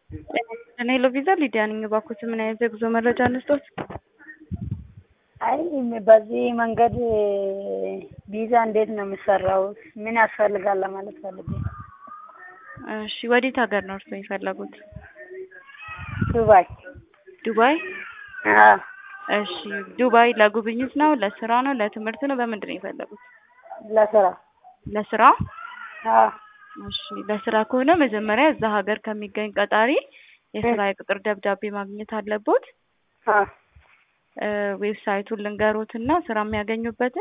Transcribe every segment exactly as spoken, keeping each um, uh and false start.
እኔ ለቪዛ ሊዲያ ነኝ። እባክዎት ምን አይነት የጉዞ መረጃ እንስጦት? አይ በዚህ መንገድ ቪዛ እንዴት ነው የሚሰራው? ምን ያስፈልጋል ለማለት ፈልጌ። እሺ ወዴት ሀገር ነው እርስዎ የፈለጉት? ዱባይ። ዱባይ? አዎ። እሺ ዱባይ ለጉብኝት ነው፣ ለስራ ነው፣ ለትምህርት ነው? በምንድን ነው የፈለጉት? ለስራ። ለስራ? አዎ። እሺ ለስራ ከሆነ መጀመሪያ እዛ ሀገር ከሚገኝ ቀጣሪ የስራ የቅጥር ደብዳቤ ማግኘት አለቦት። አዎ። ዌብሳይቱን ልንገሮትና ስራ የሚያገኙበትን።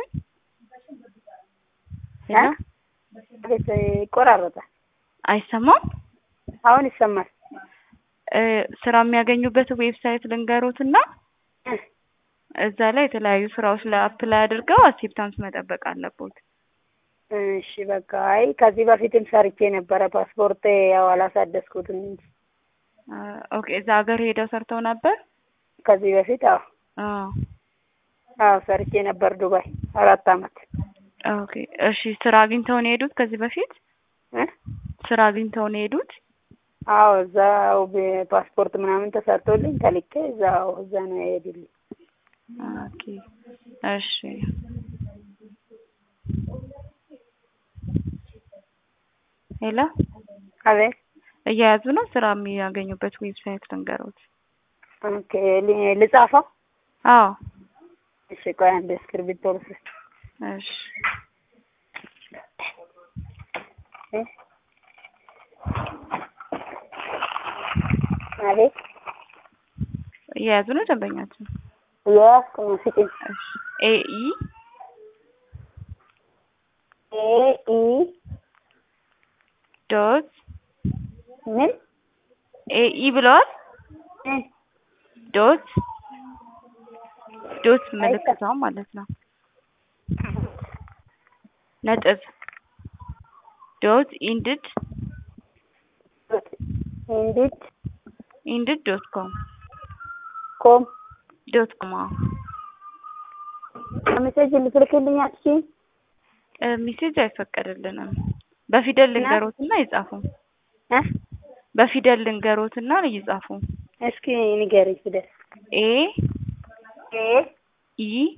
ያ ቤት ይቆራረጣል። አይሰማም? አሁን ይሰማል። ስራ የሚያገኙበት ዌብሳይት ልንገሮትና እዛ ላይ የተለያዩ ስራዎች ላይ አፕላይ አድርገው አክሴፕታንስ መጠበቅ አለቦት። እሺ በቃ አይ ከዚህ በፊትም ሰርቼ ነበረ። ፓስፖርት ያው አላሳደስኩትም እንጂ። ኦኬ እዛ ሀገር ሄደው ሰርተው ነበር? ከዚህ በፊት አዎ አዎ አዎ ሰርቼ ነበር ዱባይ አራት አመት። ኦኬ እሺ ስራ አግኝተው ነው የሄዱት ከዚህ በፊት? እ ስራ አግኝተው ነው የሄዱት? አዎ እዛው ፓስፖርት ምናምን ተሰርቶልኝ ተልኬ እዛው እዛ ነው የሄድልኝ። ኦኬ እሺ ሄሎ አቤት። እየያዙ ነው? ስራ የሚያገኙበት ዌብሳይት ልንገሮት። ኦኬ ልጻፈው? አዎ እሺ ቆይ አንድ እስክሪብቶ ልስጥ። እሺ እ አቤት። እየያዙ ነው ደንበኛችን? የስ ኮንሲቲ ኤ ኢ ኤ ኢ ዶት ምን ኤ ኢ ብለዋል? እ ዶት ዶት ምልክቷ ማለት ነው። ነጥብ ዶት ኢንድድ ኢንዲድ ኢንድድ ዶት ኮም ኮም ዶት ኮም ሜሴጅ ልትልክልኝ አትችይም? ሜሴጅ አይፈቀድልንም። በፊደል ልንገሮትና ይጻፉ። እ በፊደል ልንገሮትና ይጻፉ። እስኪ ንገሪኝ ፊደል። ኤ ኤ ኢ